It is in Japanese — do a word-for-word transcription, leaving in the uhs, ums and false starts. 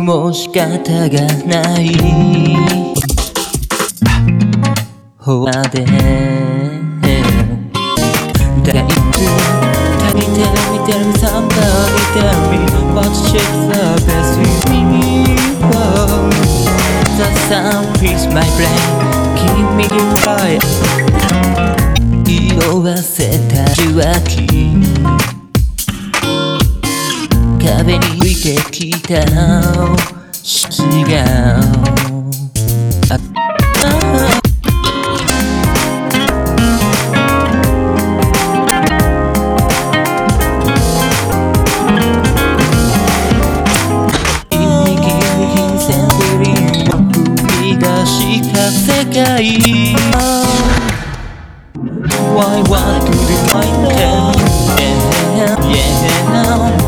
もう仕方がないほわでだいぶ足りてみてる Somebody tell me what shapes the best with me The sun feeds my brain Keep me quiet 色あせた受話器壁に浮いてきた違うああ世界 Why want to be my friend? Yeah, yeah